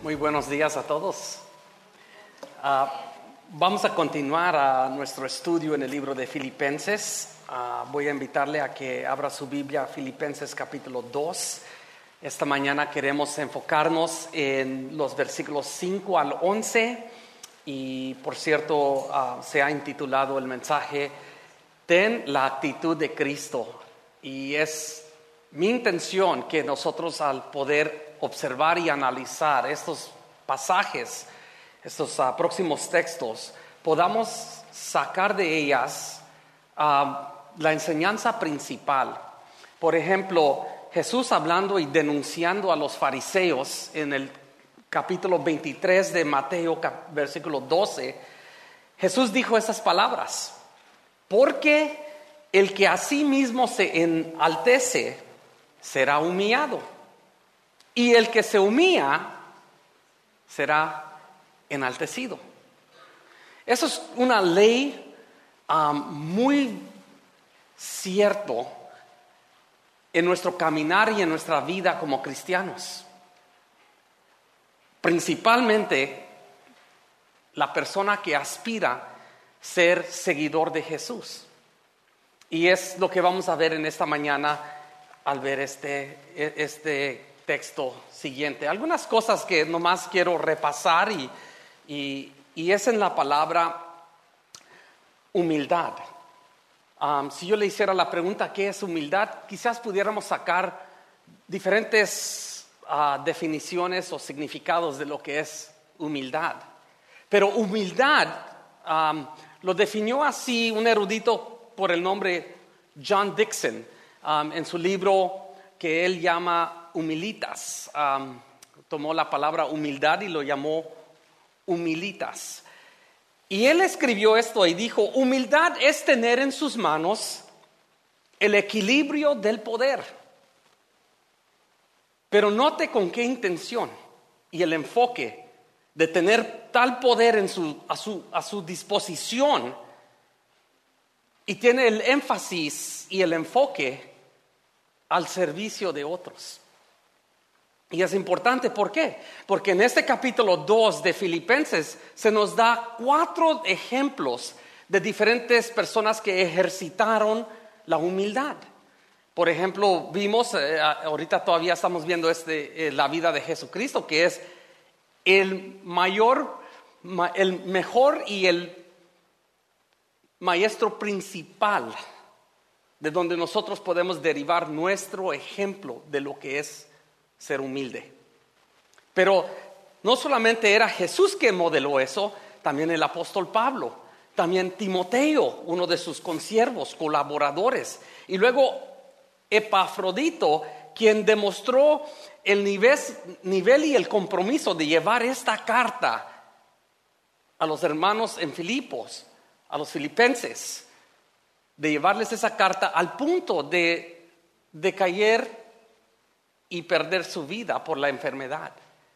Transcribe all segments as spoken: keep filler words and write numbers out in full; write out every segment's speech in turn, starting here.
Muy buenos días a todos. Uh, vamos a continuar a nuestro estudio en el libro de Filipenses. Uh, voy a invitarle a que abra su Biblia a Filipenses capítulo dos. Esta mañana queremos enfocarnos en los versículos cinco al once. Y por cierto, uh, se ha intitulado el mensaje Ten la actitud de Cristo. Y es mi intención que nosotros, al poder observar y analizar estos pasajes, estos uh, próximos textos, podamos sacar de ellas uh, la enseñanza principal. Por ejemplo, Jesús hablando y denunciando a los fariseos en el capítulo veintitrés de Mateo, cap- versículo doce, Jesús dijo esas palabras: porque el que a sí mismo se enaltece será humillado, y el que se humilla será enaltecido. Eso es una ley um, muy cierto en nuestro caminar y en nuestra vida como cristianos. Principalmente la persona que aspira a ser seguidor de Jesús. Y es lo que vamos a ver en esta mañana al ver este, este texto siguiente. Algunas cosas que nomás quiero repasar y, y, y es en la palabra humildad. Um, si yo le hiciera la pregunta ¿qué es humildad?, quizás pudiéramos sacar diferentes uh, definiciones o significados de lo que es humildad. Pero humildad um, lo definió así un erudito por el nombre John Dickson um, en su libro que él llama Humilitas. Um, tomó la palabra humildad y lo llamó humilitas. Y él escribió esto y dijo: humildad es tener en sus manos el equilibrio del poder. Pero note con qué intención y el enfoque de tener tal poder en su, a, su, a su disposición, y tiene el énfasis y el enfoque al servicio de otros. Y es importante, ¿por qué? Porque en este capítulo dos de Filipenses se nos da cuatro ejemplos de diferentes personas que ejercitaron la humildad. Por ejemplo, vimos, eh, ahorita todavía estamos viendo este, eh, la vida de Jesucristo, que es el mayor, el mejor y el maestro principal de donde nosotros podemos derivar nuestro ejemplo de lo que es ser humilde. Pero no solamente era Jesús que modeló eso, también el apóstol Pablo, también Timoteo, uno de sus consiervos, colaboradores, y luego Epafrodito, quien demostró el nivel, nivel y el compromiso de llevar esta carta a los hermanos en Filipos, a los filipenses, de llevarles esa carta al punto de, de caer y perder su vida por la enfermedad.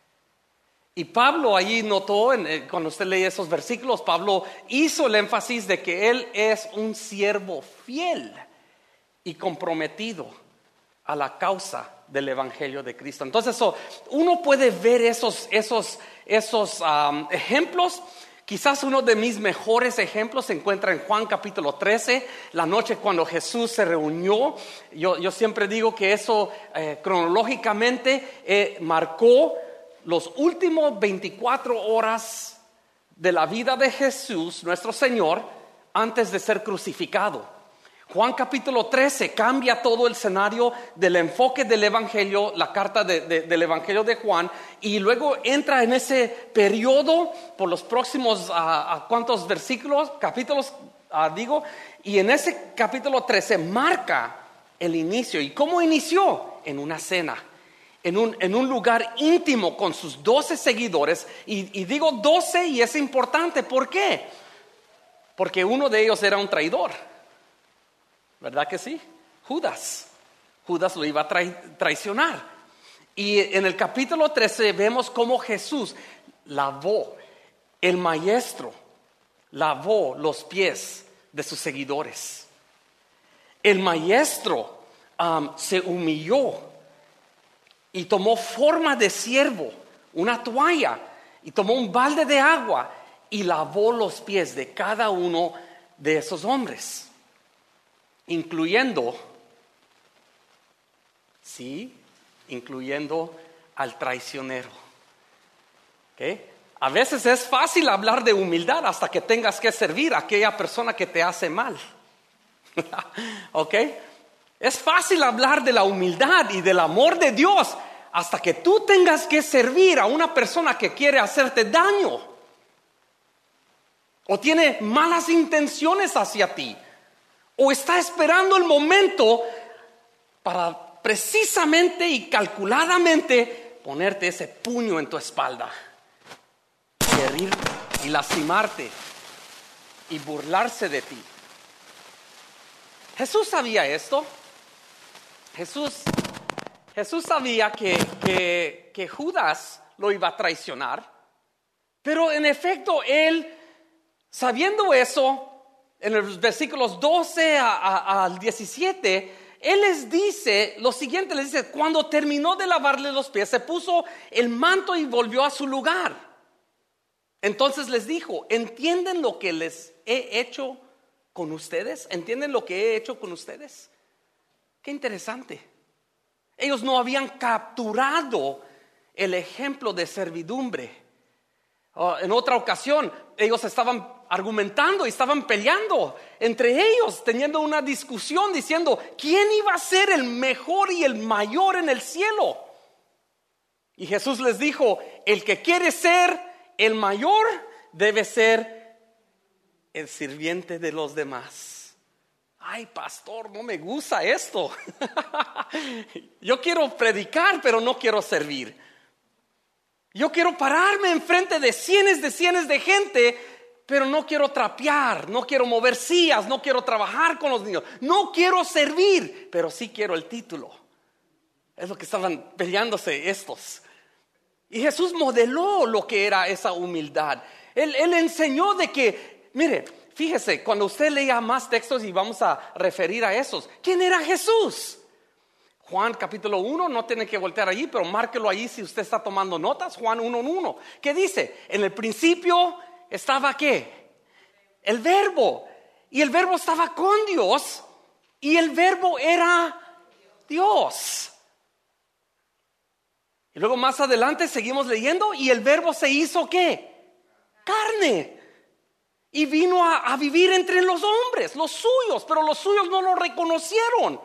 Y Pablo allí notó, en, cuando usted lee esos versículos, Pablo hizo el énfasis de que él es un siervo fiel y comprometido a la causa del Evangelio de Cristo. Entonces, so, uno puede ver esos, esos, esos um, ejemplos. Quizás uno de mis mejores ejemplos se encuentra en Juan capítulo trece, la noche cuando Jesús se reunió. Yo, yo siempre digo que eso eh, cronológicamente eh, marcó los últimos veinticuatro horas de la vida de Jesús, nuestro Señor, antes de ser crucificado. Juan capítulo trece cambia todo el escenario del enfoque del Evangelio, la carta de, de, del Evangelio de Juan, y luego entra en ese periodo por los próximos, ¿a uh, uh, cuántos versículos, capítulos, uh, digo? Y en ese capítulo trece marca el inicio. ¿Y cómo inició? En una cena, en un, en un lugar íntimo con sus doce seguidores. Y, y digo doce y es importante, ¿por qué? Porque uno de ellos era un traidor. ¿Verdad que sí? Judas. Judas lo iba a trai- traicionar. Y en el capítulo trece vemos cómo Jesús lavó, el maestro lavó los pies de sus seguidores. El maestro um, se humilló y tomó forma de siervo, una toalla y tomó un balde de agua y lavó los pies de cada uno de esos hombres, incluyendo, sí, incluyendo al traicionero. ¿Okay? A veces es fácil hablar de humildad hasta que tengas que servir a aquella persona que te hace mal. ¿Ok? Es fácil hablar de la humildad y del amor de Dios hasta que tú tengas que servir a una persona que quiere hacerte daño o tiene malas intenciones hacia ti o está esperando el momento para precisamente y calculadamente ponerte ese puño en tu espalda, herir y lastimarte y burlarse de ti. Jesús sabía esto. Jesús, Jesús sabía que, que, que Judas lo iba a traicionar, pero en efecto él, sabiendo eso, en los versículos doce a, a, al diecisiete, él les dice lo siguiente, les dice: cuando terminó de lavarle los pies, se puso el manto y volvió a su lugar. Entonces les dijo: ¿entienden lo que les he hecho con ustedes? ¿Entienden lo que he hecho con ustedes? Qué interesante. Ellos no habían capturado el ejemplo de servidumbre. Uh, en otra ocasión, ellos estaban argumentando y estaban peleando entre ellos, teniendo una discusión, diciendo quién iba a ser el mejor y el mayor en el cielo. Y Jesús les dijo: el que quiere ser el mayor debe ser el sirviente de los demás. Ay, pastor, no me gusta esto. Yo quiero predicar, pero no quiero servir. Yo quiero pararme enfrente de cientos de cientos de gente, pero no quiero trapear, no quiero mover sillas, no quiero trabajar con los niños, no quiero servir, pero sí quiero el título. Es lo que estaban peleándose estos. Y Jesús modeló lo que era esa humildad. Él, él enseñó de que, mire, fíjese, cuando usted lea más textos y vamos a referir a esos, ¿quién era Jesús? Juan capítulo uno, no tiene que voltear allí, pero márquelo allí si usted está tomando notas. Juan uno uno, ¿qué dice? En el principio estaba ¿qué? El verbo. Y el verbo estaba con Dios. Y el verbo era Dios. Y luego más adelante seguimos leyendo. Y el verbo se hizo ¿qué? Carne. Y vino a, a vivir entre los hombres, los suyos. Pero los suyos no lo reconocieron.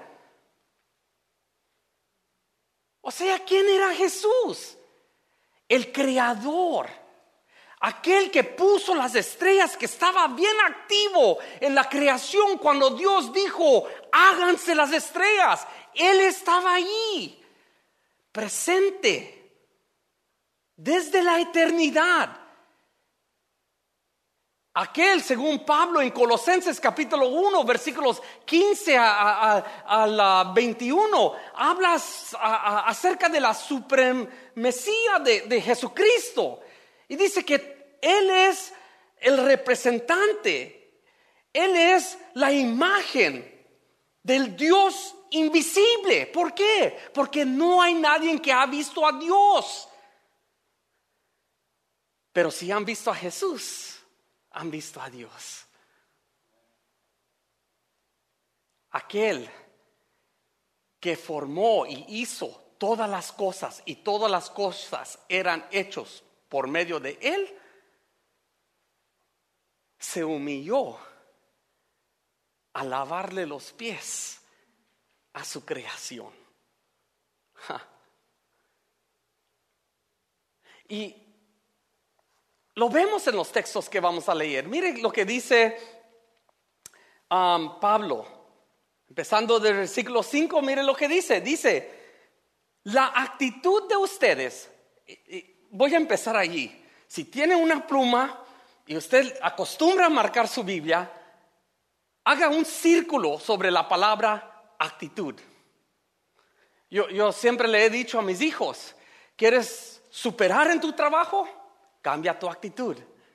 O sea, ¿quién era Jesús? El creador, aquel que puso las estrellas, que estaba bien activo en la creación cuando Dios dijo: háganse las estrellas. Él estaba allí, presente, desde la eternidad. Aquel, según Pablo en Colosenses capítulo uno, versículos quince a, a, a la veintiuno, habla a, a, acerca de la supremacía de, de Jesucristo. Y dice que Él es el representante, Él es la imagen del Dios invisible. ¿Por qué? Porque no hay nadie que ha visto a Dios. Pero si han visto a Jesús, han visto a Dios. Aquel que formó y hizo todas las cosas, y todas las cosas eran hechos por medio de Él, se humilló a lavarle los pies a su creación. Ja. Y lo vemos en los textos que vamos a leer. Mire lo que dice um, Pablo, empezando del versículo cinco. Mire lo que dice. Dice: la actitud de ustedes, y, y voy a empezar allí. Si tiene una pluma y usted acostumbra a marcar su Biblia, haga un círculo sobre la palabra actitud. Yo, yo siempre le he dicho a mis hijos: ¿quieres superar en tu trabajo? Cambia tu actitud.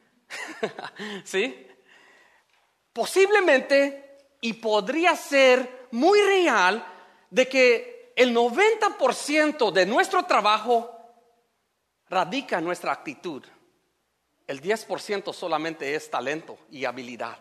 ¿Sí? Posiblemente, y podría ser muy real, de que el noventa por ciento de nuestro trabajo radica en nuestra actitud. El diez por ciento solamente es talento y habilidad.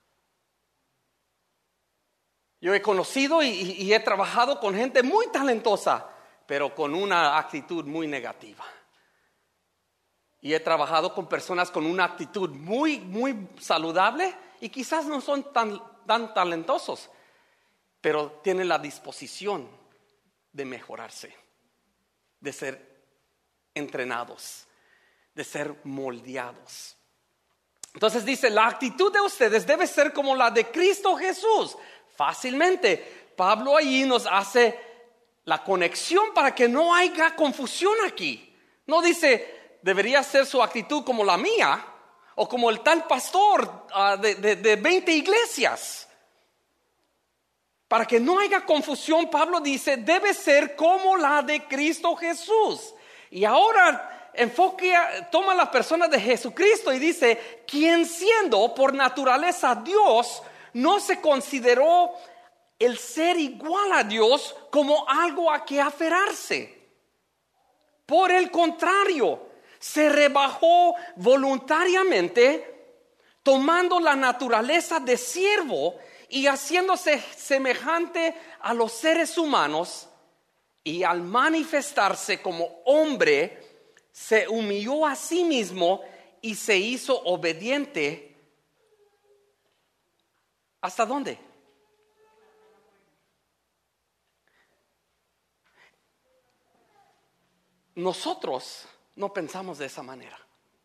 Yo he conocido y, y he trabajado con gente muy talentosa, pero con una actitud muy negativa. Y he trabajado con personas con una actitud muy, muy saludable y quizás no son tan, tan talentosos, pero tienen la disposición de mejorarse, de ser entrenados, de ser moldeados. Entonces dice, la actitud de ustedes debe ser como la de Cristo Jesús. Fácilmente, Pablo allí nos hace la conexión para que no haya confusión aquí. No dice, debería ser su actitud como la mía o como el tal pastor uh, de, de, de veinte iglesias. Para que no haya confusión, Pablo dice, debe ser como la de Cristo Jesús. Y ahora enfoque, toma la persona de Jesucristo y dice, quien siendo por naturaleza Dios, no se consideró el ser igual a Dios como algo a que aferrarse. Por el contrario, se rebajó voluntariamente, tomando la naturaleza de siervo y haciéndose semejante a los seres humanos, y al manifestarse como hombre, se humilló a sí mismo y se hizo obediente. ¿Hasta dónde? Nosotros no pensamos de esa manera.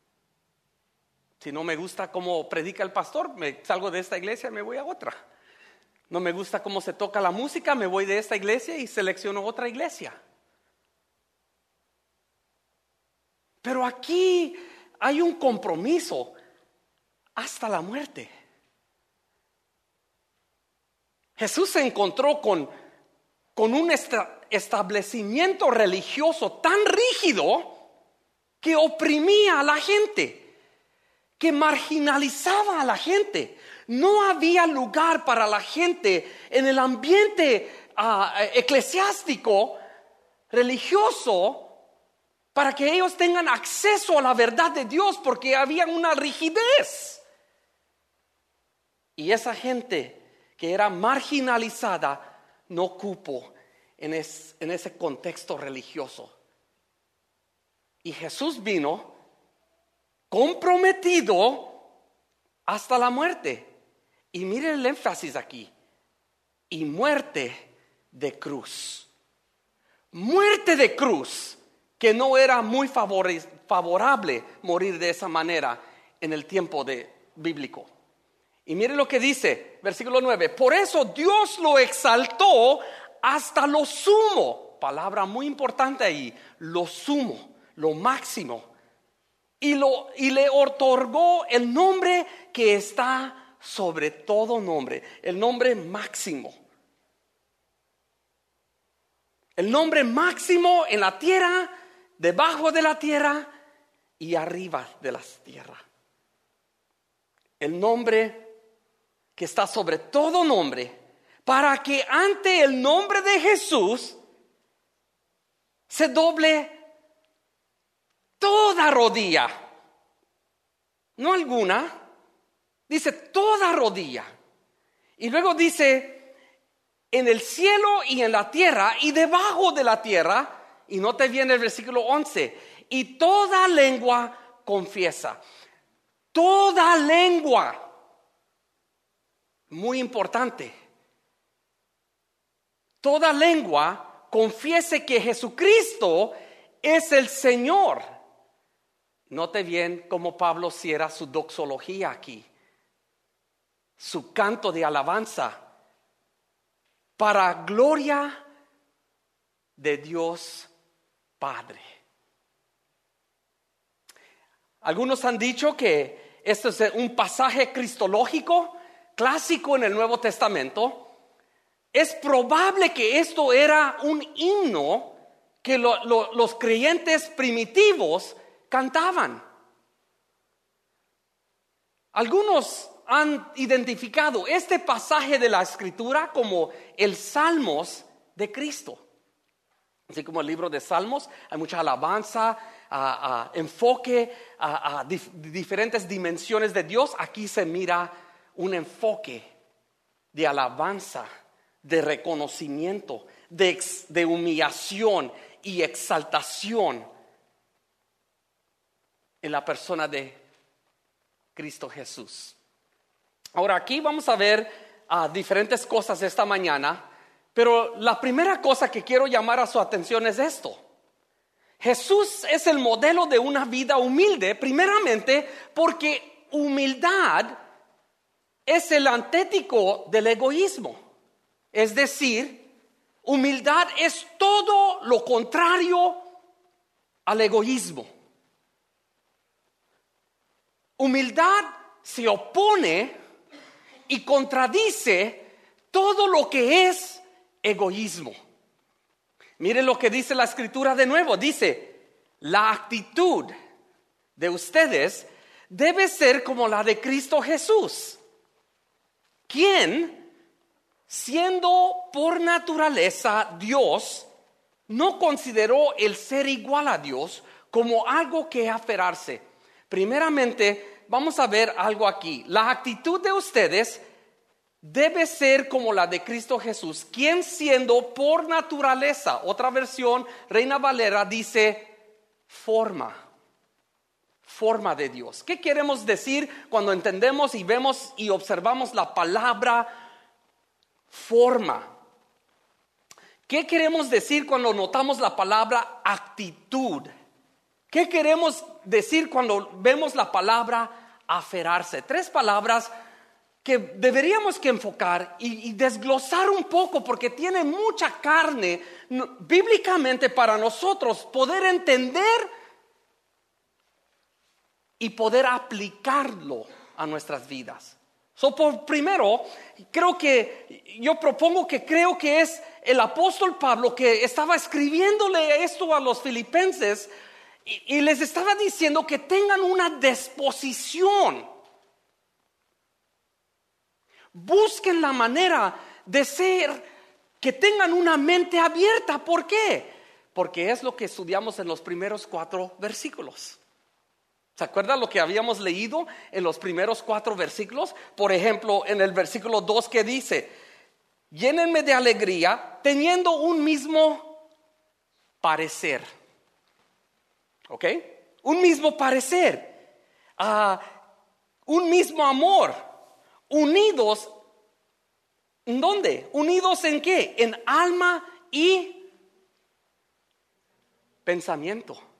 Si no me gusta cómo predica el pastor, me salgo de esta iglesia y me voy a otra. No me gusta cómo se toca la música, me voy de esta iglesia y selecciono otra iglesia. Pero aquí hay un compromiso hasta la muerte. Jesús se encontró con, con un esta, establecimiento religioso tan rígido que oprimía a la gente, que marginalizaba a la gente. No había lugar para la gente en el ambiente uh, eclesiástico, religioso, para que ellos tengan acceso a la verdad de Dios, porque había una rigidez. Y esa gente que era marginalizada no cupo en, es, en ese contexto religioso. Y Jesús vino comprometido hasta la muerte. Y mire el énfasis aquí. Y muerte de cruz. Muerte de cruz, que no era muy favorable morir de esa manera en el tiempo de, bíblico. Y mire lo que dice, versículo nueve. Por eso Dios lo exaltó hasta lo sumo. Palabra muy importante ahí. Lo sumo, lo máximo. Y, lo, y le otorgó el nombre que está sobre todo nombre, el nombre máximo. El nombre máximo en la tierra, debajo de la tierra y arriba de la tierra. El nombre que está sobre todo nombre, para que ante el nombre de Jesús se doble toda rodilla, no alguna. Dice toda rodilla. Y luego dice en el cielo y en la tierra y debajo de la tierra. Y note bien el versículo once. Y toda lengua confiesa. Toda lengua. Muy importante. Toda lengua confiese que Jesucristo es el Señor. Note bien cómo Pablo cierra su doxología aquí. Su canto de alabanza para gloria de Dios Padre. Algunos han dicho que esto es un pasaje cristológico clásico en el Nuevo Testamento. Es probable que esto era un himno que lo, lo, los creyentes primitivos cantaban. Algunos han identificado este pasaje de la Escritura como el Salmos de Cristo. Así como el libro de Salmos, hay mucha alabanza, a, a enfoque a, a dif- diferentes dimensiones de Dios, aquí se mira un enfoque de alabanza, de reconocimiento, de, ex, de humillación y exaltación en la persona de Cristo Jesús. Ahora aquí vamos a ver uh, diferentes cosas esta mañana, pero la primera cosa que quiero llamar a su atención es esto. Jesús es el modelo de una vida humilde, primeramente porque humildad es el antíteto del egoísmo. Es decir, humildad es todo lo contrario al egoísmo. Humildad se opone y contradice todo lo que es egoísmo. Miren lo que dice la Escritura de nuevo. Dice, la actitud de ustedes debe ser como la de Cristo Jesús, quien, siendo por naturaleza Dios, no consideró el ser igual a Dios como algo que aferrarse. Primeramente, vamos a ver algo aquí. La actitud de ustedes debe ser como la de Cristo Jesús, quien siendo por naturaleza, otra versión, Reina Valera dice forma, forma de Dios. ¿Qué queremos decir cuando entendemos y vemos y observamos la palabra forma? ¿Qué queremos decir cuando notamos la palabra actitud? ¿Qué queremos decir cuando vemos la palabra aferrarse? Tres palabras que deberíamos que enfocar y, y desglosar un poco, porque tiene mucha carne no, bíblicamente para nosotros poder entender y poder aplicarlo a nuestras vidas. So, por primero, creo que yo propongo que creo que es el apóstol Pablo que estaba escribiéndole esto a los filipenses y, y les estaba diciendo que tengan una disposición. Busquen la manera de ser, que tengan una mente abierta. ¿Por qué? Porque es lo que estudiamos en los primeros cuatro versículos. ¿Se acuerdan lo que habíamos leído en los primeros cuatro versículos? Por ejemplo, en el versículo dos que dice, llénenme de alegría teniendo un mismo parecer. ¿Ok? Un mismo parecer. Uh, un mismo amor. Unidos, ¿en dónde? ¿Unidos en qué? En alma y pensamiento. O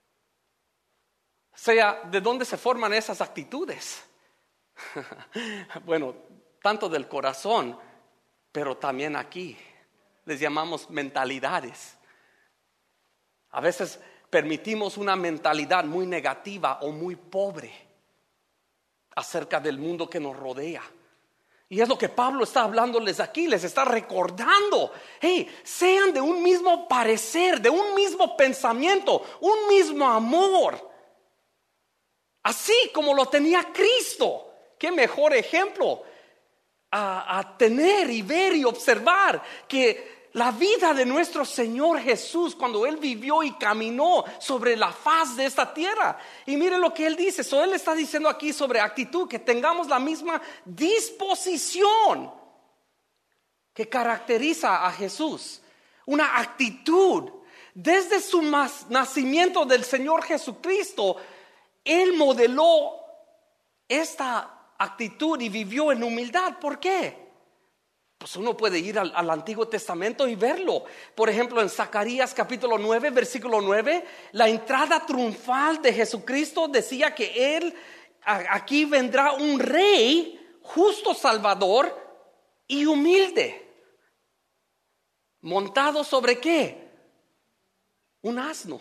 sea, ¿de dónde se forman esas actitudes? Bueno, tanto del corazón, pero también aquí. Les llamamos mentalidades. A veces permitimos una mentalidad muy negativa o muy pobre acerca del mundo que nos rodea. Y es lo que Pablo está hablándoles aquí, les está recordando. Hey, sean de un mismo parecer, de un mismo pensamiento, un mismo amor. Así como lo tenía Cristo. Qué mejor ejemplo a, a tener y ver y observar que la vida de nuestro Señor Jesús cuando Él vivió y caminó sobre la faz de esta tierra. Y miren lo que Él dice. So, Él está diciendo aquí sobre actitud, que tengamos la misma disposición que caracteriza a Jesús. Una actitud. Desde su nacimiento del Señor Jesucristo, Él modeló esta actitud y vivió en humildad. ¿Por qué? Pues uno puede ir al, al Antiguo Testamento y verlo. Por ejemplo, en Zacarías capítulo nueve, versículo nueve, la entrada triunfal de Jesucristo decía que Él, a, aquí vendrá un rey, justo salvador y humilde. ¿Montado sobre qué? Un asno.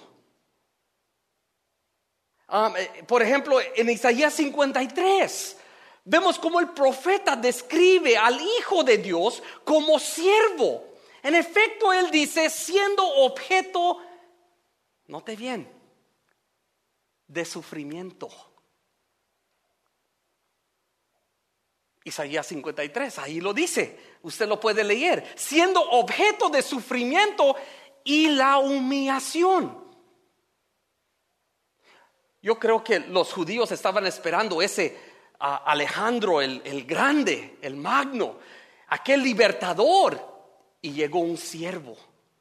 Um, por ejemplo, en Isaías cincuenta y tres, vemos cómo el profeta describe al Hijo de Dios como siervo. En efecto, él dice, siendo objeto, note bien, de sufrimiento. Isaías cincuenta y tres, ahí lo dice, usted lo puede leer, siendo objeto de sufrimiento y la humillación. Yo creo que los judíos estaban esperando ese uh, Alejandro el, el grande, el magno, aquel libertador, y llegó un siervo.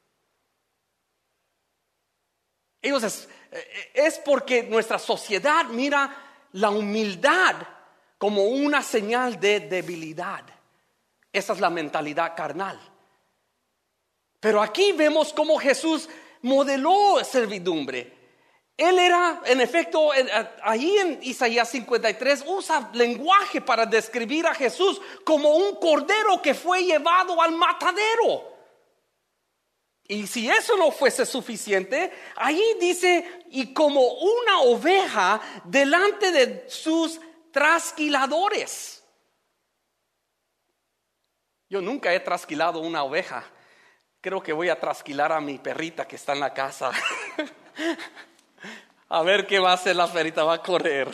Ellos es, es porque nuestra sociedad mira la humildad como una señal de debilidad. Esa es la mentalidad carnal. Pero aquí vemos cómo Jesús modeló servidumbre. Él era, en efecto, ahí en Isaías cincuenta y tres usa lenguaje para describir a Jesús como un cordero que fue llevado al matadero. Y si eso no fuese suficiente, ahí dice, y como una oveja delante de sus trasquiladores. Yo nunca he trasquilado una oveja. Creo que voy a trasquilar a mi perrita que está en la casa. A ver qué va a hacer la perrita, va a correr.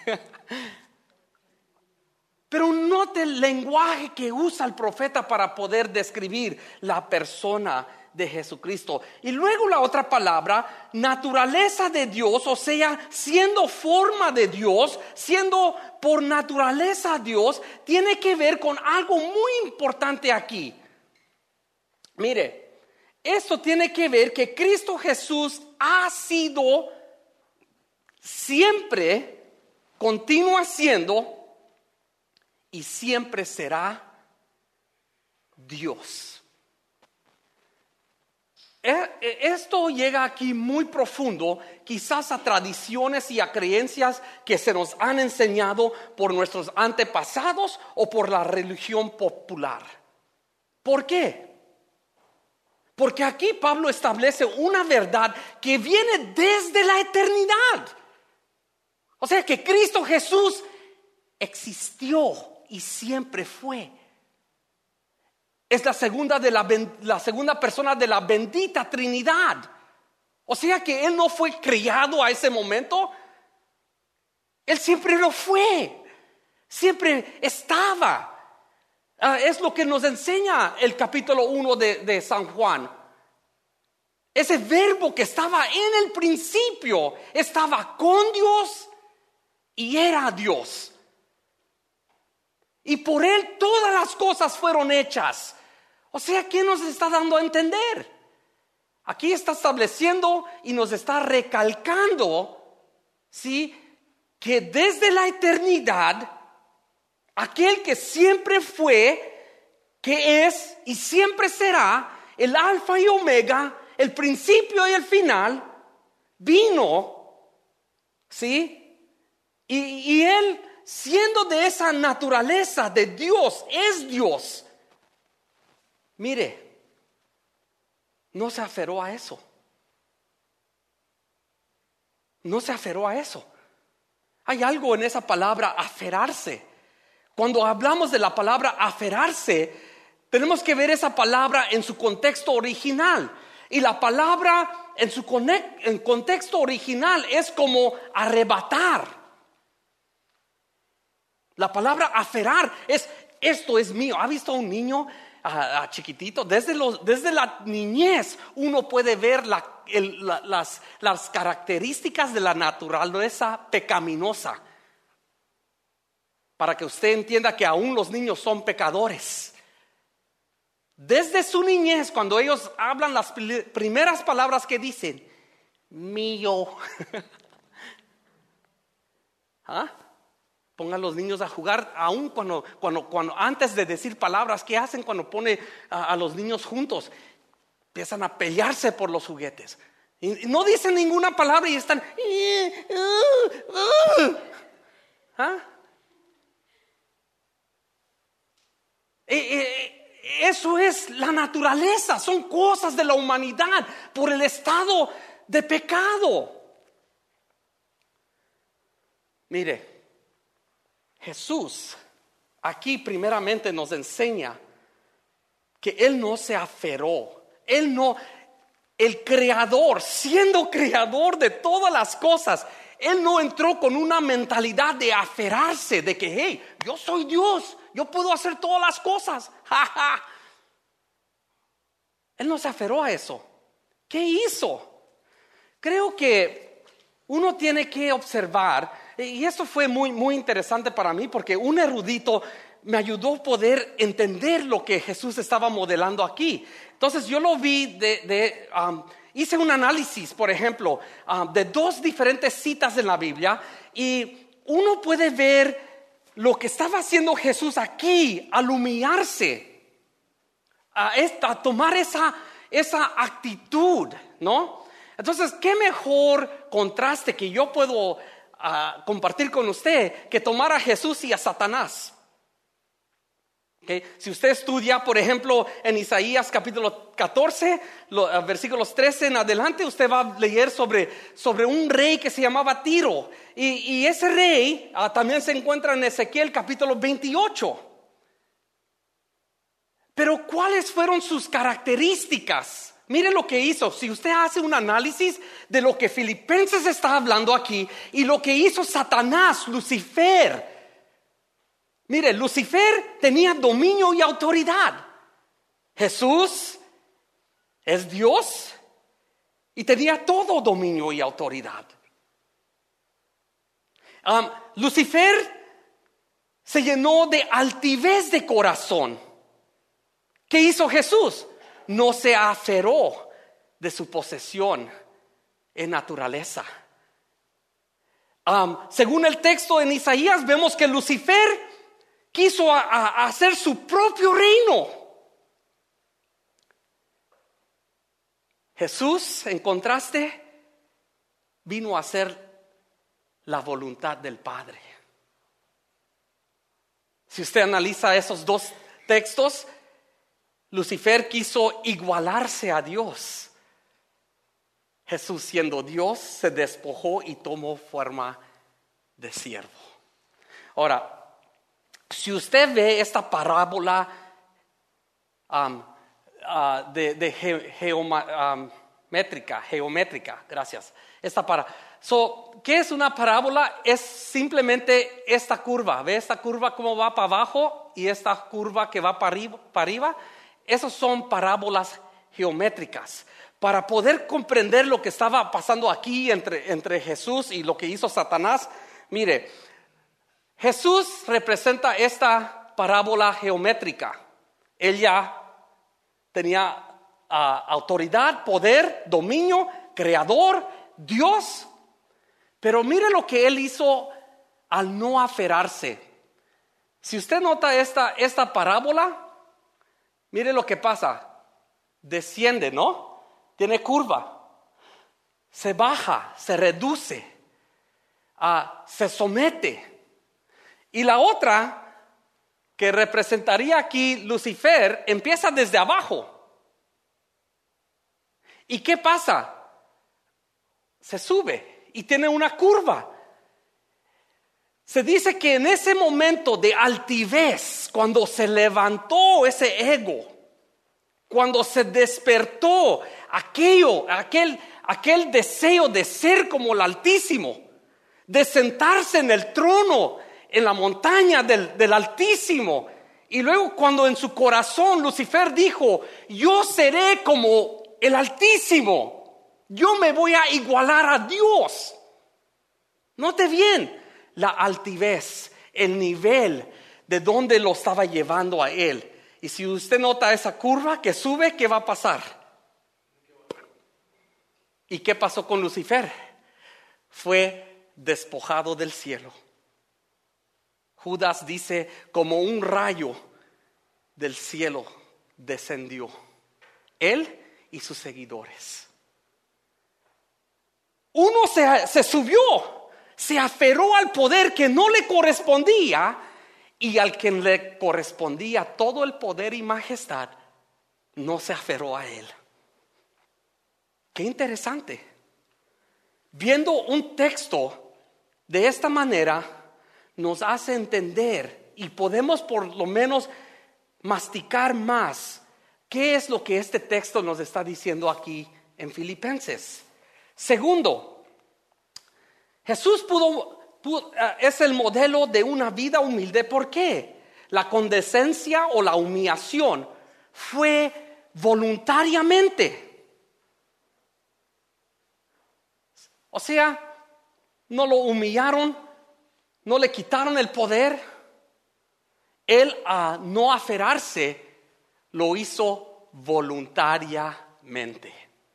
Pero note el lenguaje que usa el profeta para poder describir la persona de Jesucristo. Y luego la otra palabra, naturaleza de Dios, o sea, siendo forma de Dios, siendo por naturaleza Dios, tiene que ver con algo muy importante aquí. Mire, esto tiene que ver que Cristo Jesús ha sido siempre, continúa siendo y siempre será Dios. Esto llega aquí muy profundo, quizás a tradiciones y a creencias que se nos han enseñado por nuestros antepasados o por la religión popular. ¿Por qué? Porque aquí Pablo establece una verdad que viene desde la eternidad. O sea que Cristo Jesús existió y siempre fue. Es la segunda, de la, la segunda persona de la bendita Trinidad. O sea que Él no fue criado a ese momento. Él siempre lo fue. Siempre estaba. Uh, es lo que nos enseña el capítulo uno de, de San Juan. Ese verbo que estaba en el principio, estaba con Dios y era Dios. Y por Él todas las cosas fueron hechas. O sea, ¿qué nos está dando a entender? Aquí está estableciendo y nos está recalcando, ¿sí?, que desde la eternidad, aquel que siempre fue, que es y siempre será el alfa y omega, el principio y el final, vino, ¿sí? Y, y Él, siendo de esa naturaleza de Dios, es Dios. Mire, no se aferró a eso. No se aferró a eso. Hay algo en esa palabra aferrarse. Cuando hablamos de la palabra aferrarse, tenemos que ver esa palabra en su contexto original. Y la palabra en su en contexto original es como arrebatar. La palabra aferrar es, esto es mío. ¿Ha visto a un niño a, a chiquitito? Desde, los, desde la niñez uno puede ver la, el, la, las, las características de la naturaleza pecaminosa. Para que usted entienda que aún los niños son pecadores. Desde su niñez, cuando ellos hablan las primeras palabras que dicen, mío. ¿Ah? Pongan los niños a jugar, aún cuando, cuando, cuando antes de decir palabras, ¿qué hacen cuando pone a, a los niños juntos? Empiezan a pelearse por los juguetes. Y no dicen ninguna palabra y están. ¿Ah? Eso es la naturaleza, son cosas de la humanidad por el estado de pecado. Mire, Jesús aquí primeramente nos enseña que Él no se aferró, Él no, el creador, siendo creador de todas las cosas, Él no entró con una mentalidad de aferrarse, de que, hey, yo soy Dios, yo puedo hacer todas las cosas. Él no se aferró a eso. ¿Qué hizo? Creo que uno tiene que observar, y esto fue muy, muy interesante para mí porque un erudito me ayudó a poder entender lo que Jesús estaba modelando aquí. Entonces yo lo vi, de, de, um, hice un análisis, por ejemplo, um, de dos diferentes citas en la Biblia, y uno puede ver lo que estaba haciendo Jesús aquí al humillarse, a, esta, a tomar esa, esa actitud, ¿no? Entonces, ¿qué mejor contraste que yo puedo uh, compartir con usted que tomar a Jesús y a Satanás? Okay. Si usted estudia, por ejemplo, en Isaías capítulo catorce, lo, versículos trece en adelante, usted va a leer sobre, sobre un rey que se llamaba Tiro. Y, y ese rey uh, también se encuentra en Ezequiel capítulo veintiocho. Pero ¿cuáles fueron sus características? Mire lo que hizo. Si usted hace un análisis de lo que Filipenses está hablando aquí y lo que hizo Satanás, Lucifer. Mire, Lucifer tenía dominio y autoridad. Jesús es Dios y tenía todo dominio y autoridad. Um, Lucifer se llenó de altivez de corazón. ¿Qué hizo Jesús? No se aferró de su posesión en naturaleza. Um, según el texto en Isaías, vemos que Lucifer quiso a, a hacer su propio reino. Jesús, en contraste, vino a hacer la voluntad del Padre. Si usted analiza esos dos textos, Lucifer quiso igualarse a Dios. Jesús, siendo Dios, se despojó y tomó forma de siervo. Ahora, si usted ve esta parábola um, uh, de, de ge, geométrica, geométrica, gracias. Esta para, so, ¿qué es una parábola? Es simplemente esta curva. ¿Ve esta curva cómo va para abajo y esta curva que va para arriba? Para arriba? Esas son parábolas geométricas. Para poder comprender lo que estaba pasando aquí entre, entre Jesús y lo que hizo Satanás, mire, Jesús representa esta parábola geométrica. Él ya tenía uh, autoridad, poder, dominio, creador, Dios. Pero mire lo que él hizo al no aferrarse. Si usted nota esta, esta parábola, mire lo que pasa. Desciende, ¿no? Tiene curva. Se baja, se reduce, uh, se somete. Y la otra, que representaría aquí Lucifer, empieza desde abajo. ¿Y qué pasa? Se sube y tiene una curva. Se dice que en ese momento de altivez, cuando se levantó ese ego, cuando se despertó aquello, aquel, aquel deseo de ser como el Altísimo, de sentarse en el trono, en la montaña del, del Altísimo. Y luego cuando en su corazón Lucifer dijo, yo seré como el Altísimo, yo me voy a igualar a Dios. Note bien la altivez, el nivel de donde lo estaba llevando a él. Y si usted nota esa curva que sube, ¿qué va a pasar? ¿Y qué pasó con Lucifer? Fue despojado del cielo. Judas dice, como un rayo del cielo descendió. Él y sus seguidores. Uno se, se subió, se aferró al poder que no le correspondía, y al que le correspondía todo el poder y majestad, no se aferró a él. Qué interesante. Viendo un texto de esta manera, nos hace entender y podemos por lo menos masticar más qué es lo que este texto nos está diciendo aquí en Filipenses. Segundo, Jesús pudo, pudo, es el modelo de una vida humilde. ¿Por qué? La condescencia o la humillación fue voluntariamente. O sea, no lo humillaron, no le quitaron el poder. Él, a no aferrarse, lo hizo voluntariamente.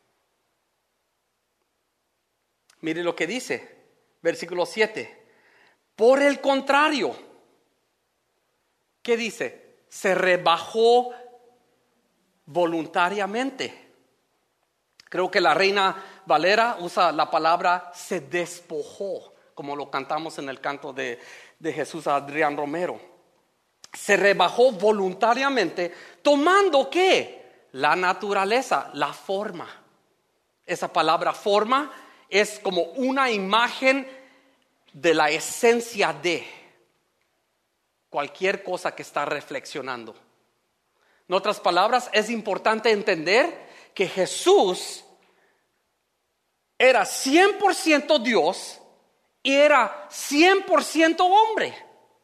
Mire lo que dice, versículo siete. Por el contrario, ¿qué dice? Se rebajó voluntariamente. Creo que la Reina Valera usa la palabra se despojó, como lo cantamos en el canto de, de Jesús Adrián Romero. Se rebajó voluntariamente, tomando ¿qué? La naturaleza, la forma. Esa palabra forma es como una imagen de la esencia de cualquier cosa que está reflexionando. En otras palabras, es importante entender que Jesús era cien por ciento Dios y era cien por ciento hombre.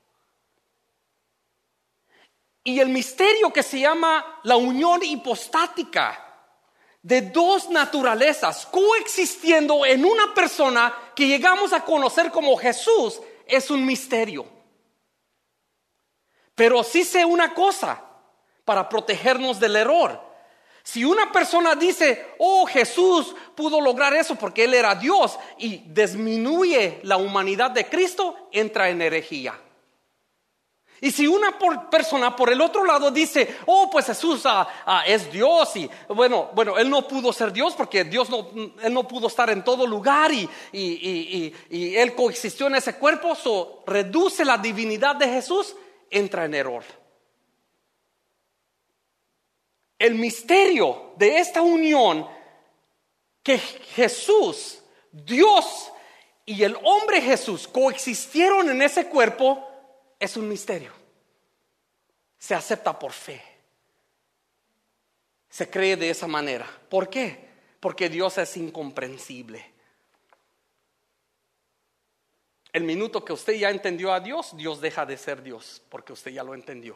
Y el misterio que se llama la unión hipostática de dos naturalezas coexistiendo en una persona que llegamos a conocer como Jesús es un misterio. Pero sí sé una cosa para protegernos del error. Si una persona dice, oh, Jesús pudo lograr eso porque Él era Dios, y disminuye la humanidad de Cristo, entra en herejía. Y si una por persona por el otro lado dice, oh, pues Jesús ah, ah, es Dios, y bueno, bueno, Él no pudo ser Dios porque Dios no, Él no pudo estar en todo lugar, y, y, y, y, y Él coexistió en ese cuerpo, so reduce la divinidad de Jesús, entra en error. El misterio de esta unión que Jesús, Dios y el hombre Jesús coexistieron en ese cuerpo es un misterio. Se acepta por fe. Se cree de esa manera. ¿Por qué? Porque Dios es incomprensible. El minuto que usted ya entendió a Dios, Dios deja de ser Dios porque usted ya lo entendió.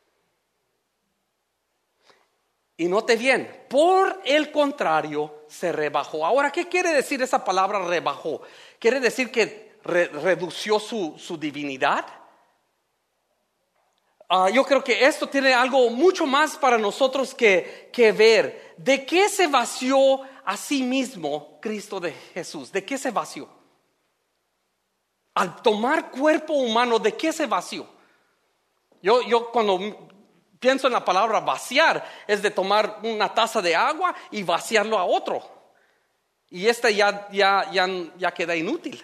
Y note bien, por el contrario, se rebajó. Ahora, ¿qué quiere decir esa palabra rebajó? ¿Quiere decir que re- redució su, su divinidad? Uh, yo creo que esto tiene algo mucho más para nosotros que, que ver. ¿De qué se vació a sí mismo Cristo de Jesús? ¿De qué se vació? Al tomar cuerpo humano, ¿de qué se vació? Yo, yo cuando pienso en la palabra vaciar, es de tomar una taza de agua y vaciarlo a otro. Y esta ya, ya, ya, ya queda inútil.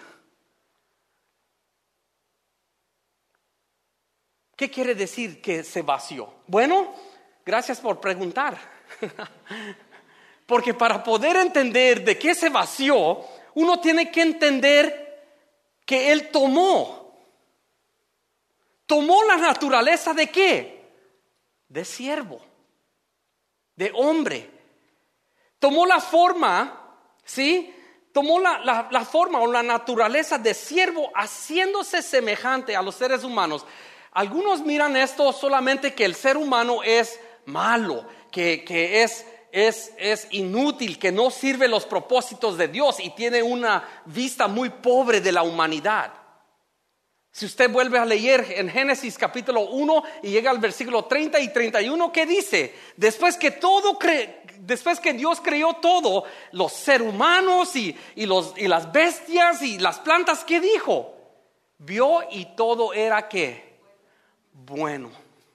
¿Qué quiere decir que se vació? Bueno, gracias por preguntar. Porque para poder entender de qué se vació, uno tiene que entender que Él tomó. Tomó la naturaleza ¿de qué? De siervo, de hombre. Tomó la forma, ¿sí? Tomó la, la, la forma o la naturaleza de siervo, haciéndose semejante a los seres humanos. Algunos miran esto solamente que el ser humano es malo, que, que es, es, es inútil, que no sirve los propósitos de Dios y tiene una vista muy pobre de la humanidad. Si usted vuelve a leer en Génesis capítulo uno y llega al versículo treinta y treinta y uno, ¿qué dice? Después que todo cre- después que Dios creó todo, los seres humanos y, y, los, y las bestias y las plantas, ¿qué dijo? Vio y todo era ¿qué? Bueno.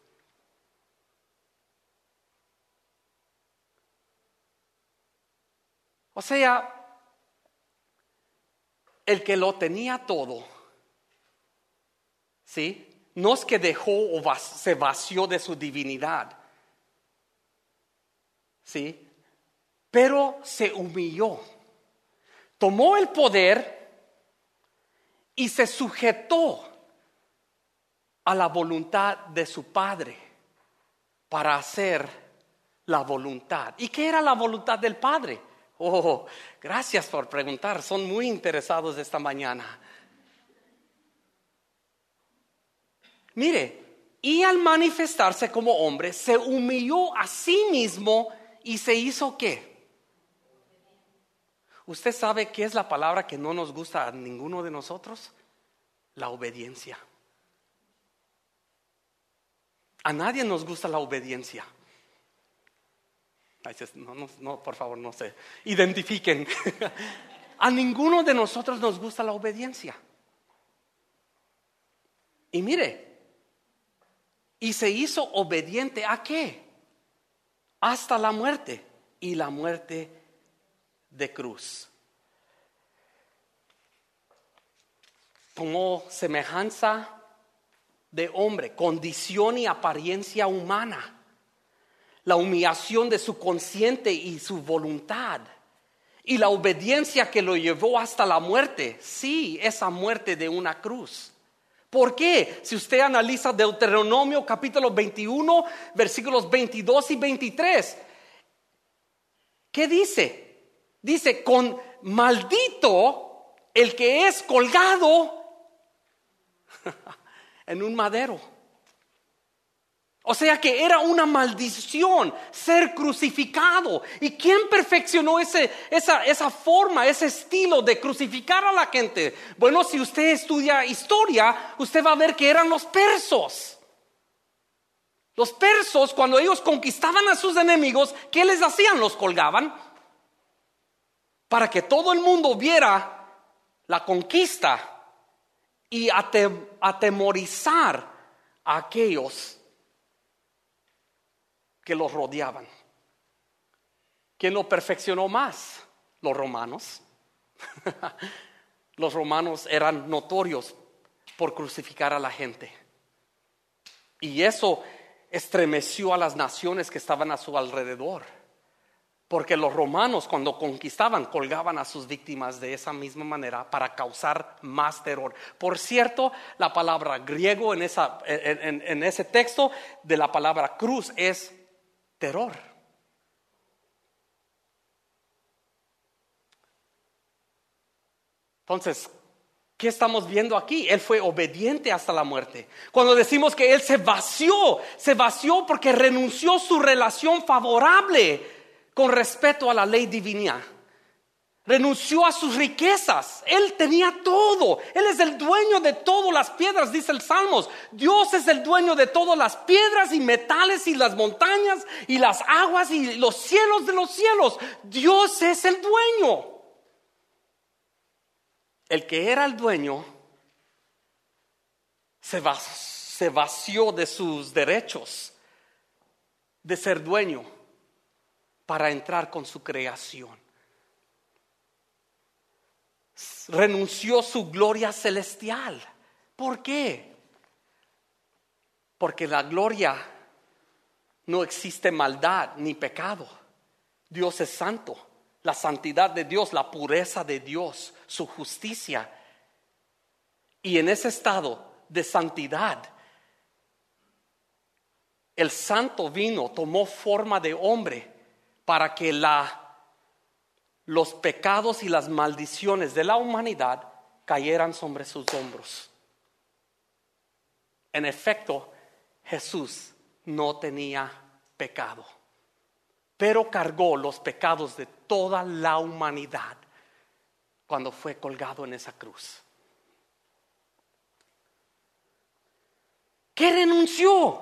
O sea, el que lo tenía todo, ¿sí? No es que dejó o vac- se vació de su divinidad, ¿sí? Pero se humilló, tomó el poder y se sujetó a la voluntad de su Padre para hacer la voluntad. ¿Y qué era la voluntad del Padre? Oh, gracias por preguntar, son muy interesados esta mañana. Mire, y al manifestarse como hombre, se humilló a sí mismo y se hizo ¿qué? ¿Usted sabe qué es la palabra que no nos gusta a ninguno de nosotros? La obediencia. A nadie nos gusta la obediencia. No, no, no, por favor, no se identifiquen. A ninguno de nosotros nos gusta la obediencia. Y mire, y se hizo obediente ¿a qué? Hasta la muerte, y la muerte de cruz. Tomó semejanza de hombre, condición y apariencia humana, la humillación de su consciente y su voluntad, y la obediencia que lo llevó hasta la muerte. Sí, esa muerte de una cruz. ¿Por qué? Si usted analiza Deuteronomio capítulo veintiuno, versículos veintidós y veintitrés, ¿qué dice? Dice, con maldito el que es colgado en un madero. O sea que era una maldición ser crucificado. ¿Y quién perfeccionó ese, esa, esa forma, ese estilo de crucificar a la gente? Bueno, si usted estudia historia, usted va a ver que eran los persos. Los persos, cuando ellos conquistaban a sus enemigos, ¿qué les hacían? Los colgaban para que todo el mundo viera la conquista y atemorizar a aquellos que los rodeaban. ¿Quién lo perfeccionó más? Los romanos. Los romanos eran notorios por crucificar a la gente. Y eso estremeció a las naciones que estaban a su alrededor. Porque los romanos, cuando conquistaban, colgaban a sus víctimas de esa misma manera para causar más terror. Por cierto, la palabra griego en, esa, en, en, en ese texto de la palabra cruz es terror. Entonces, ¿qué estamos viendo aquí? Él fue obediente hasta la muerte. Cuando decimos que él se vació, se vació porque renunció a su relación favorable con respecto a la ley divina. Renunció a sus riquezas. Él tenía todo. Él es el dueño de todas las piedras, dice el Salmos. Dios es el dueño de todas las piedras y metales y las montañas y las aguas y los cielos de los cielos. Dios es el dueño. El que era el dueño se vació, se vació de sus derechos de ser dueño para entrar con su creación. Renunció su gloria celestial. ¿Por qué? Porque la gloria no existe maldad ni pecado. Dios es santo. La santidad de Dios, la pureza de Dios, su justicia. Y en ese estado de santidad, el santo vino, tomó forma de hombre para que la los pecados y las maldiciones de la humanidad cayeran sobre sus hombros. En efecto, Jesús no tenía pecado, pero cargó los pecados de toda la humanidad cuando fue colgado en esa cruz. ¿Qué renunció?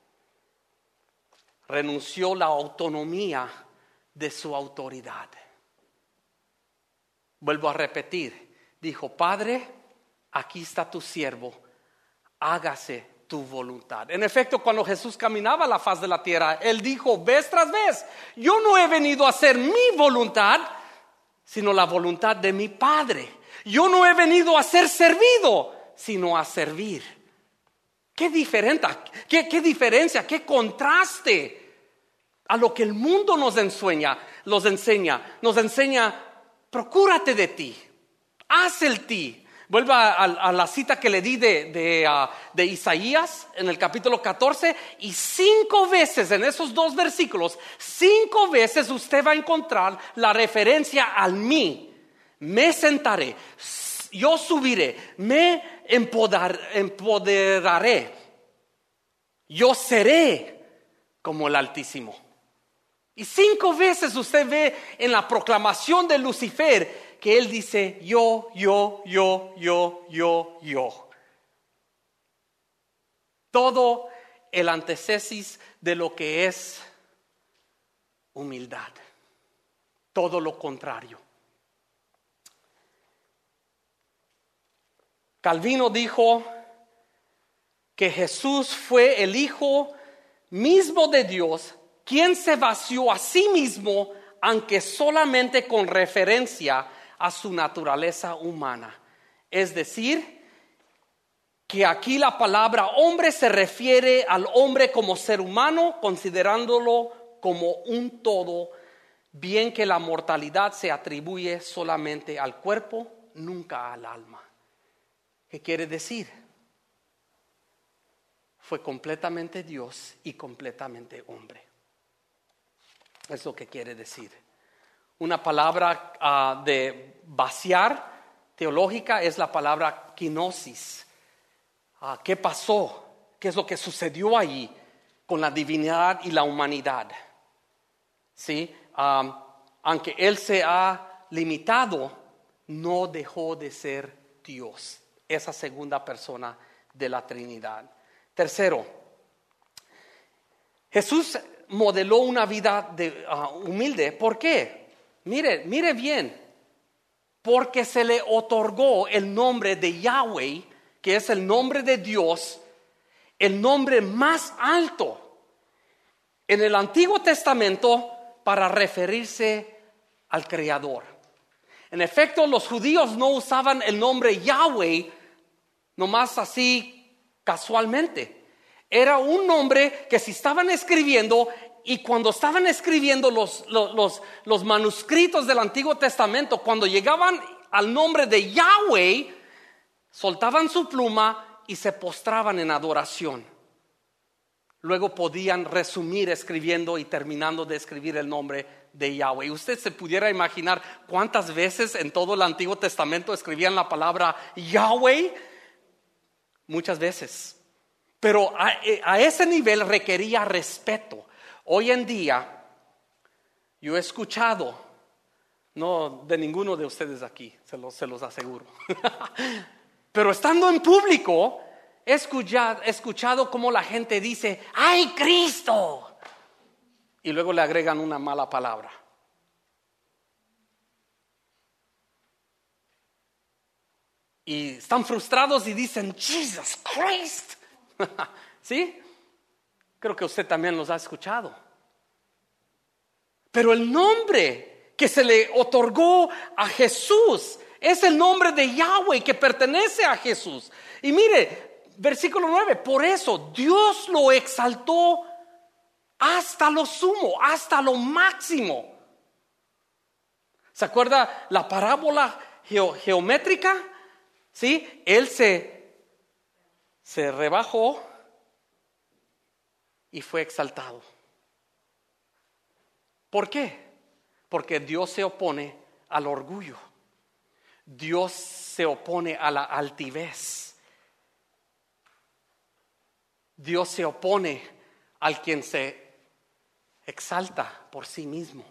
Renunció la autonomía de su autoridad. Vuelvo a repetir, dijo, Padre, aquí está tu siervo, hágase tu voluntad. En efecto, cuando Jesús caminaba a la faz de la tierra, Él dijo vez tras vez, yo no he venido a hacer mi voluntad, sino la voluntad de mi Padre. Yo no he venido a ser servido, sino a servir. Qué diferente, qué, qué diferencia, qué contraste a lo que el mundo nos enseña, nos enseña, nos enseña. Procúrate de ti, haz el ti. Vuelva a, a la cita que le di de, de, uh, de Isaías en el capítulo catorce, y cinco veces en esos dos versículos, cinco veces usted va a encontrar la referencia al mí. Me sentaré, yo subiré, me empoder, empoderaré, yo seré como el Altísimo. Y cinco veces usted ve en la proclamación de Lucifer que él dice yo, yo, yo, yo, yo, yo. Todo el antítesis de lo que es humildad. Todo lo contrario. Calvino dijo que Jesús fue el Hijo mismo de Dios, quien se vació a sí mismo, aunque solamente con referencia a su naturaleza humana. Es decir, que aquí la palabra hombre se refiere al hombre como ser humano, considerándolo como un todo, bien que la mortalidad se atribuye solamente al cuerpo, nunca al alma. ¿Qué quiere decir? Fue completamente Dios y completamente hombre. Es lo que quiere decir. Una palabra uh, de vaciar teológica es la palabra kenosis. Uh, ¿Qué pasó? ¿Qué es lo que sucedió allí con la divinidad y la humanidad? ¿Sí? Um, aunque Él se ha limitado, no dejó de ser Dios. Esa segunda persona de la Trinidad. Tercero, Jesús modeló una vida de, uh, humilde. ¿Por qué? Mire, mire bien. Porque se le otorgó el nombre de Yahweh, que es el nombre de Dios, el nombre más alto en el Antiguo Testamento para referirse al Creador. En efecto, los judíos no usaban el nombre Yahweh nomás así casualmente. Era un nombre que si estaban escribiendo, y cuando estaban escribiendo los, los, los, los manuscritos del Antiguo Testamento, cuando llegaban al nombre de Yahweh, soltaban su pluma y se postraban en adoración. Luego podían resumir escribiendo y terminando de escribir el nombre de Yahweh. Usted se pudiera imaginar cuántas veces en todo el Antiguo Testamento escribían la palabra Yahweh. Muchas veces. Pero a, a ese nivel requería respeto. Hoy en día, yo he escuchado, no de ninguno de ustedes aquí, se los, se los aseguro. Pero estando en público, he escuchado, he escuchado cómo la gente dice, ¡ay, Cristo! Y luego le agregan una mala palabra. Y están frustrados y dicen, Jesus Christ. ¿Sí? Creo que usted también los ha escuchado. Pero el nombre que se le otorgó a Jesús es el nombre de Yahweh que pertenece a Jesús. Y mire, versículo nueve, por eso Dios lo exaltó hasta lo sumo, hasta lo máximo. ¿Se acuerda la parábola geo- geométrica? ¿Sí? Él se, se rebajó y fue exaltado. ¿Por qué? Porque Dios se opone al orgullo. Dios se opone a la altivez. Dios se opone al quien se exalta por sí mismo.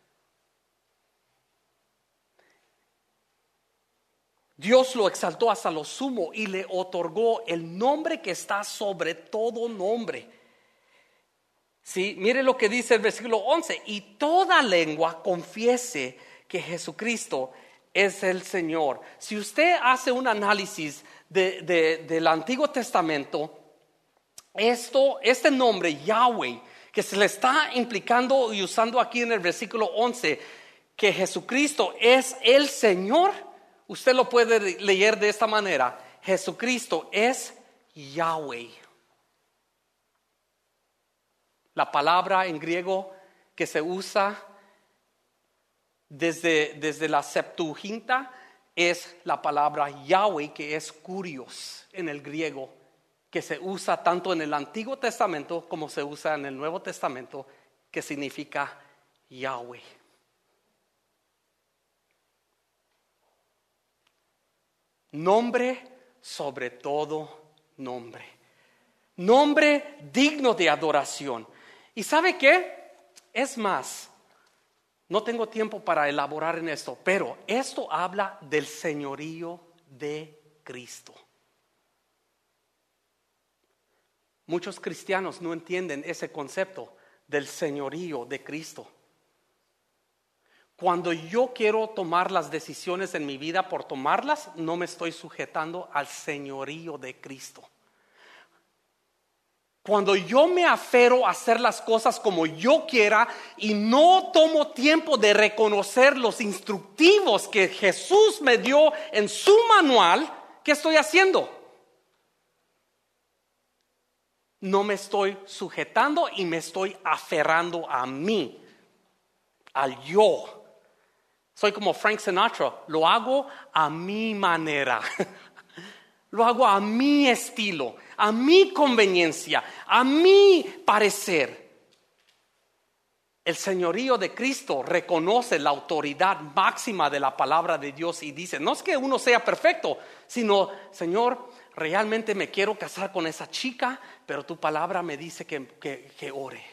Dios lo exaltó hasta lo sumo y le otorgó el nombre que está sobre todo nombre. Sí, mire lo que dice el versículo once. Y toda lengua confiese que Jesucristo es el Señor. Si usted hace un análisis de, de, del Antiguo Testamento, esto, este nombre Yahweh, que se le está implicando y usando aquí en el versículo once, que Jesucristo es el Señor, usted lo puede leer de esta manera: Jesucristo es Yahweh. La palabra en griego que se usa desde, desde la Septuaginta es la palabra Yahweh, que es kurios en el griego, que se usa tanto en el Antiguo Testamento como se usa en el Nuevo Testamento, que significa Yahweh. Nombre sobre todo nombre. Nombre digno de adoración. ¿Y sabe qué? Es más, no tengo tiempo para elaborar en esto, pero esto habla del señorío de Cristo. Muchos cristianos no entienden ese concepto del señorío de Cristo. Cuando yo quiero tomar las decisiones en mi vida por tomarlas, no me estoy sujetando al señorío de Cristo. Cuando yo me aferro a hacer las cosas como yo quiera y no tomo tiempo de reconocer los instructivos que Jesús me dio en su manual, ¿qué estoy haciendo? No me estoy sujetando y me estoy aferrando a mí, al yo. Soy como Frank Sinatra, lo hago a mi manera, lo hago a mi estilo, a mi conveniencia, a mi parecer. El señorío de Cristo reconoce la autoridad máxima de la palabra de Dios y dice, no es que uno sea perfecto, sino, Señor, realmente me quiero casar con esa chica, pero tu palabra me dice que, que, que ore.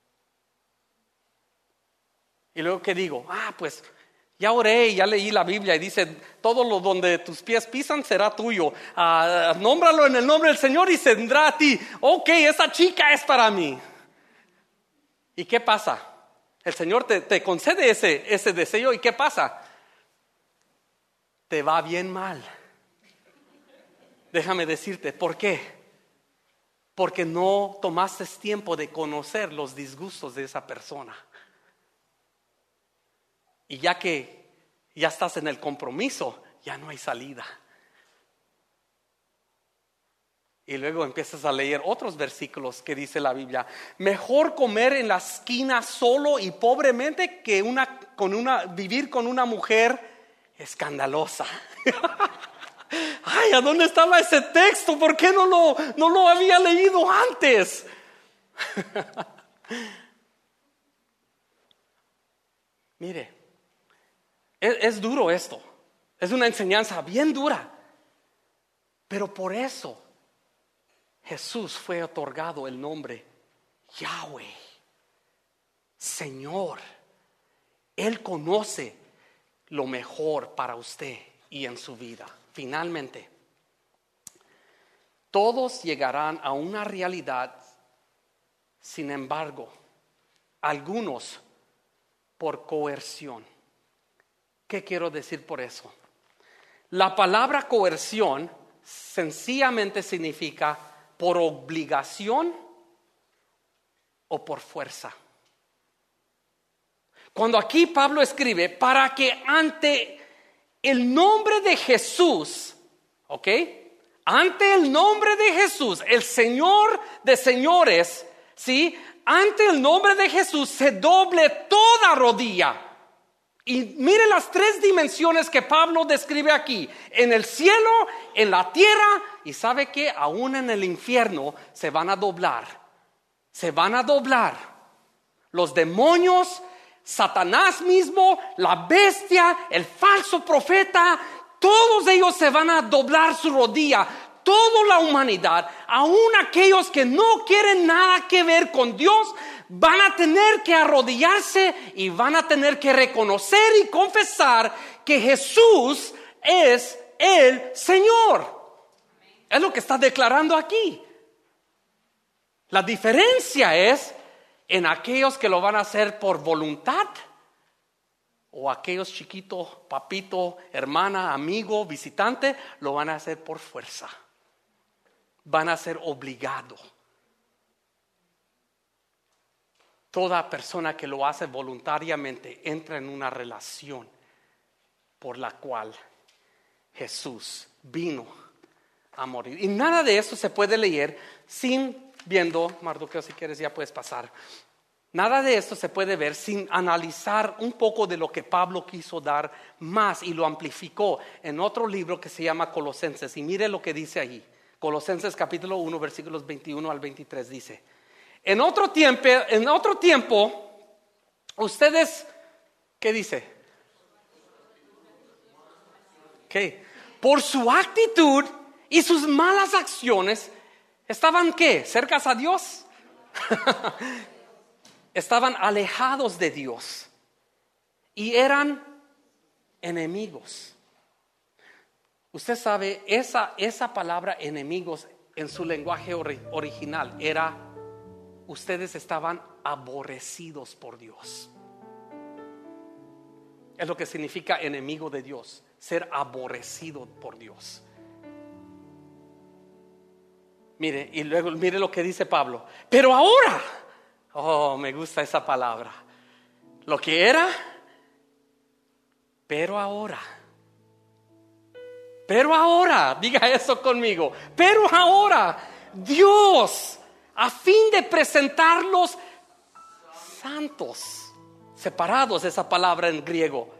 Y luego que digo, ah, pues ya oré y ya leí la Biblia y dice, todo lo donde tus pies pisan será tuyo. Ah, nómbralo en el nombre del Señor y vendrá a ti. Ok, esa chica es para mí. ¿Y qué pasa? El Señor te, te concede ese, ese deseo y ¿qué pasa? Te va bien mal. Déjame decirte, ¿por qué? Porque no tomaste tiempo de conocer los disgustos de esa persona. Y ya que ya estás en el compromiso, ya no hay salida. Y luego empiezas a leer otros versículos que dice la Biblia. Mejor comer en la esquina solo y pobremente que una, con una, vivir con una mujer escandalosa. Ay, ¿a dónde estaba ese texto? ¿Por qué no lo, no lo había leído antes? Mire, es, es duro esto. Es una enseñanza bien dura. Pero por eso Jesús fue otorgado el nombre Yahweh, Señor. Él conoce lo mejor para usted y en su vida. Finalmente, todos llegarán a una realidad, sin embargo, algunos por coerción. ¿Qué quiero decir por eso? La palabra coerción sencillamente significa por obligación o por fuerza. Cuando aquí Pablo escribe, para que ante el nombre de Jesús, ¿ok? Ante el nombre de Jesús, el Señor de señores, ¿sí? Ante el nombre de Jesús se doble toda rodilla. Y mire las tres dimensiones que Pablo describe aquí. En el cielo, en la tierra y sabe que aún en el infierno se van a doblar. Se van a doblar. Los demonios, Satanás mismo, la bestia, el falso profeta, todos ellos se van a doblar su rodilla. Toda la humanidad, aún aquellos que no quieren nada que ver con Dios, van a tener que arrodillarse y van a tener que reconocer y confesar que Jesús es el Señor. Es lo que está declarando aquí. La diferencia es en aquellos que lo van a hacer por voluntad o aquellos chiquitos, papito, hermana, amigo, visitante, lo van a hacer por fuerza. Van a ser obligados. Toda persona que lo hace voluntariamente entra en una relación por la cual Jesús vino a morir. Y nada de eso se puede leer sin viendo, Mardoqueo, si quieres ya puedes pasar. Nada de esto se puede ver sin analizar un poco de lo que Pablo quiso dar más y lo amplificó en otro libro que se llama Colosenses. Y mire lo que dice ahí. Colosenses capítulo uno versículos veintiuno al veintitrés dice: En otro tiempo, en otro tiempo, ustedes, ¿qué dice? ¿Qué? Por su actitud y sus malas acciones, ¿estaban qué? ¿Cercas a Dios? estaban alejados de Dios y eran enemigos. Usted sabe, esa, esa palabra enemigos en su lenguaje ori- original era: ustedes estaban aborrecidos por Dios. Es lo que significa enemigo de Dios, ser aborrecido por Dios. Mire, y luego mire lo que dice Pablo. Pero ahora, oh, me gusta esa palabra. Lo que era, pero ahora. Pero ahora, diga eso conmigo. Pero ahora, Dios, a fin de presentarlos santos, separados, esa palabra en griego,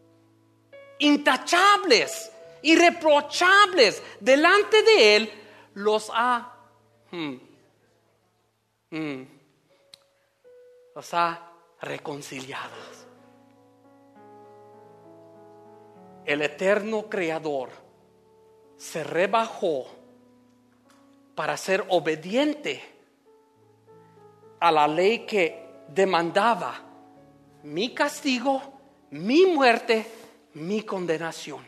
intachables, irreprochables delante de Él, los ha hmm, hmm, los ha reconciliado. El eterno Creador se rebajó para ser obediente a la ley que demandaba mi castigo, mi muerte, mi condenación.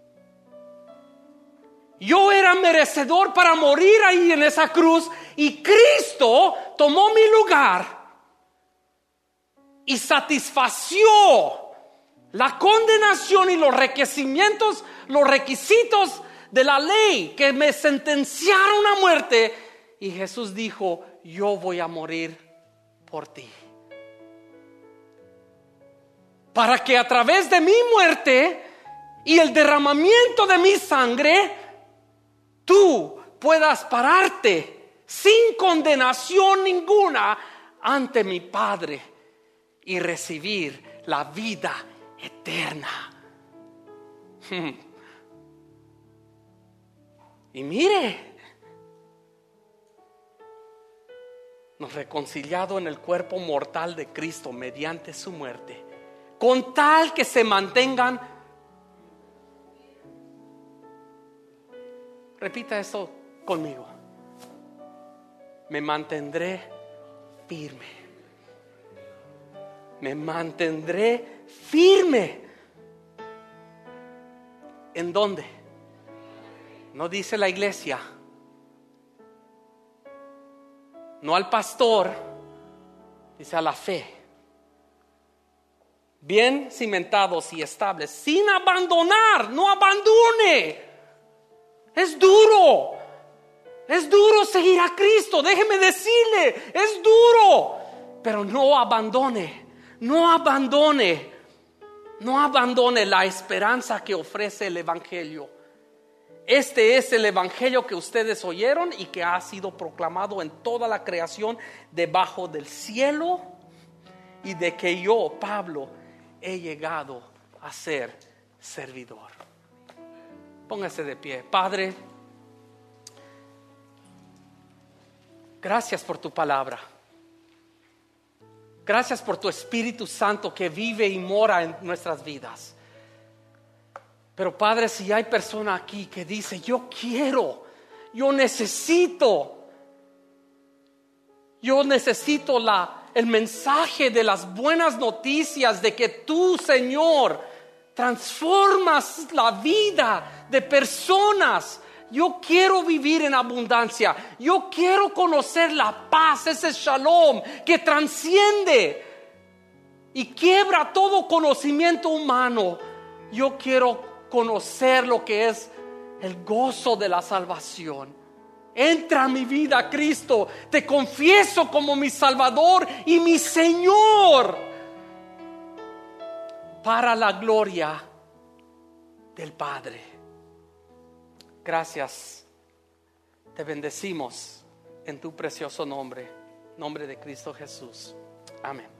Yo era merecedor para morir ahí en esa cruz, y Cristo tomó mi lugar y satisfació la condenación y los requerimientos, los requisitos de la ley que me sentenciaron a muerte. Y Jesús dijo: yo voy a morir por ti, para que a través de mi muerte y el derramamiento de mi sangre, tú puedas pararte sin condenación ninguna ante mi Padre y recibir la vida eterna. Hmm. Y mire, nos reconciliado en el cuerpo mortal de Cristo mediante su muerte, con tal que se mantengan. Repita esto conmigo: me mantendré firme. Me mantendré firme. ¿En dónde? No dice la iglesia, no al pastor, dice a la fe. Bien cimentados y estables, sin abandonar, no abandone. Es duro, es duro seguir a Cristo, déjeme decirle, es duro, pero no abandone, no abandone, no abandone la esperanza que ofrece el Evangelio. Este es el Evangelio que ustedes oyeron y que ha sido proclamado en toda la creación debajo del cielo, y de que yo, Pablo, he llegado a ser servidor. Póngase de pie. Padre, gracias por tu palabra. Gracias por tu Espíritu Santo que vive y mora en nuestras vidas. Pero Padre, si hay persona aquí que dice: yo quiero, yo necesito, yo necesito la, el mensaje de las buenas noticias de que tú, Señor, transformas la vida de personas. Yo quiero vivir en abundancia. Yo quiero conocer la paz, ese shalom que trasciende y quiebra todo conocimiento humano. Yo quiero conocer lo que es el gozo de la salvación. Entra a mi vida, Cristo. Te confieso como mi Salvador y mi Señor, para la gloria del Padre. Gracias. Te bendecimos en tu precioso nombre, nombre de Cristo Jesús. Amén.